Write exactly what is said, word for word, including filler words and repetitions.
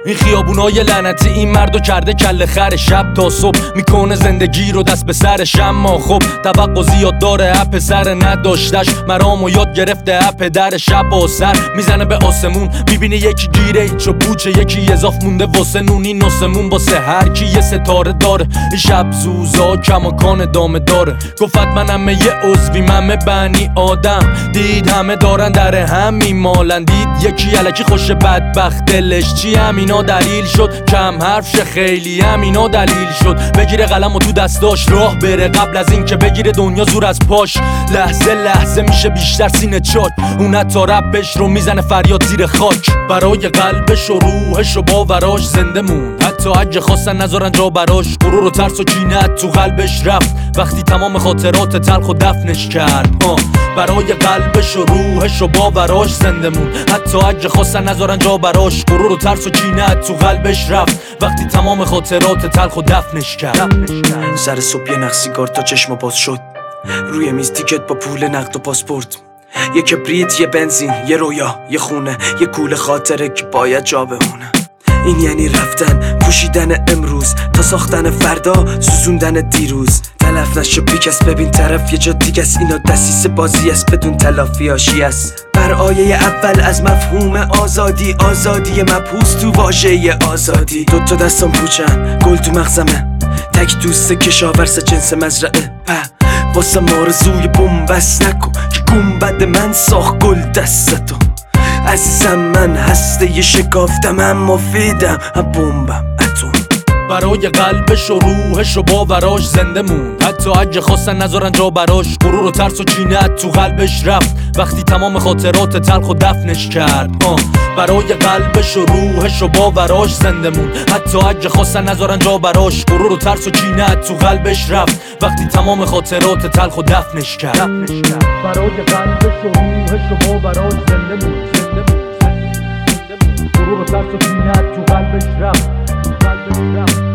این خیابونای لعنتی این مردو کرده کله خر. شب تا صبح میکنه زندگی رو دست به سرش، اما خب توقع زیاد داره اپ سر نداشتش. مرامو یاد گرفته اپ در شب و سر میزنه به آسمون، میبینه یکی گیره ایچ و پوچه، یکی اضاف مونده واسه نونی نسمون. واسه هر کی یه ستاره داره، این شب زوزا کماکان دامه داره. گفت منم یه عضوی من بنی آدم، دید همه دارن در هم میمالن. دید یکی الکی خوش بدبخت دلش چی، همینا دلیل شد کم حرف شه، خیلی همینا دلیل شد. بگیره قلم و تو دستاش راه بره، قبل از این که بگیره دنیا زور از پاش. لحظه لحظه میشه بیشتر سینه چاک، اون تا ربش رو میزنه فریاد زیر خاک. برای قلبش و روحش و باوراش زنده مون، حتی اگه خواستن نذارن جا براش. غرور و ترس و کینت تو قلبش رفت وقتی تمام خاطرات تلخ و دفنش کرد. ها برای قلبش و روحش و باوراش زنده مون، حتی اگه خواستن نذارن جا براش. غرور و ترس و کینت تو قلبش رفت وقتی تمام خاطرات تلخ و دفنش کرد. سر صبح یه نخ سیگار تا چشم باز شد، روی میز تیکت با پول نقد و پاسپورت، یه کبریت، یه بنزین، یه رویا، یه خونه، یه کوله خاطره که باید جا بمونه. این یعنی رفتن، پوشیدن امروز تا ساختن فردا، سوزوندن دیروز. تلف نشو بیکس، ببین طرف یه جا دیگه است. اینا دسیسه بازی است بدون تلافی هاشی است. بر آیه اول از مفهوم آزادی، آزادی مبحوث تو واژه آزادی. دوتا دستم پوچن، گل تو مغزمه، تک دوست کشاورز جنس مزرعه. واسه مارزوی بومبست نکن که گنبد من ساخت گل دستتو. عزیزم من هسته شکافتم، اما فیدم هم بومبم اتم. برای قلبش و روحش و باوراش زنده مون، حتی اگه خواستن نذارن جا براش. غرور و ترس و کینت تو قلبش رفت وقتی تمام خاطرات تلخ و دفنش کرد. آه. برای قلبش و روحش و باوراش زنده مون، حتی اگه خواستن نذارن جا براش. غرور و ترس و کینت تو قلبش رفت وقتی تمام خاطرات تلخ و دفنش کرد. برای قلبش و روحش و باوراش زنده مون، غرور و ترس و کینت تو قلبش رفت قلبش رفت